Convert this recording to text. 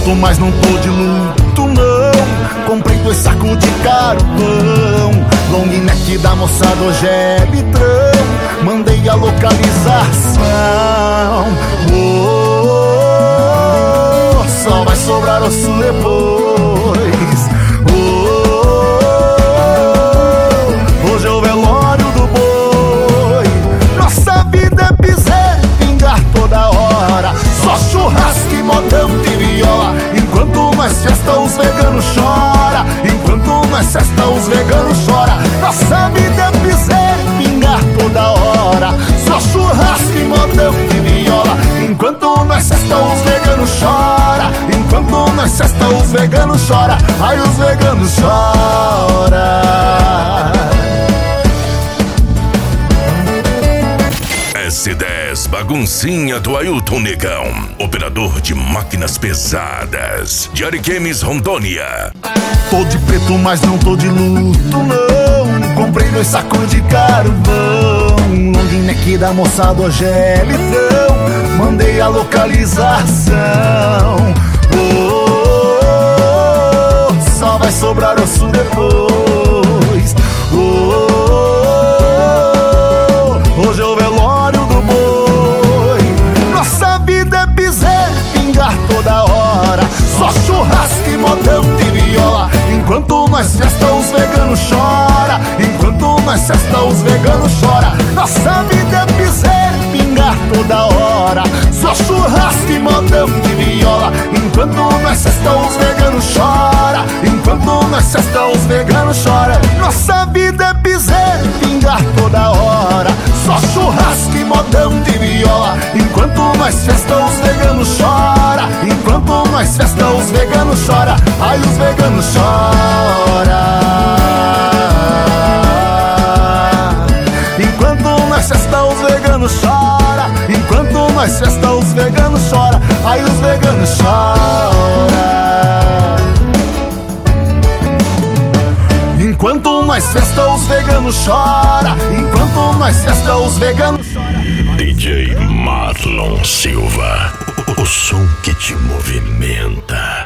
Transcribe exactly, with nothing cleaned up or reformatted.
preto, mas não tô de luto, não. Comprei dois sacos de carvão. Long neck da moçada, hoje é litrão. Mandei a localização. Oh, só vai sobrar osso depois. Oh, hoje é o velório do boi. Nossa vida é piseiro, pingar toda hora. Só churrasco e modão de viola. Enquanto nós festa, os veganos chora. Enquanto nós festa, os veganos chora. Nossa vida é piseiro, pingar toda hora. Só churrasco e modão de viola. Enquanto nós festa, os veganos chora. Enquanto nós festa, os veganos chora. Ai, os veganos chora. S dez Baguncinha do Ailton Negão, operador de máquinas pesadas, de Ariquemes, Rondônia. Tô de preto, mas não tô de luto, não. Comprei dois sacos de carvão. Long neck da moçada, hoje é litrão. Mandei a localização. Oh, só vai sobrar osso depois. Oh, hoje é o velório do boi. Nossa vida é piseiro, pingar toda hora. Só churrasco e modão de viola. Enquanto nós festa, os veganos chora. Enquanto nós festa, os veganos chora. Nossa vida é piseiro, pingar toda hora. Só churrasco e modão de viola. Enquanto nós festa, os veganos chora. Enquanto nós festa, os veganos chora. Nossa vida é piseiro, pingar toda hora. Só churrasco e modão de viola. Enquanto nós festa, os veganos chora. Enquanto nós festa, os veganos chora. Ai, os veganos chora. Enquanto nós festa, os veganos chora. Enquanto nós festa, os veganos chora. Ai, os veganos chora. Enquanto nós festa, os veganos chora. Enquanto nós festa, os veganos chora. D J Marlon Silva, o som que te movimenta.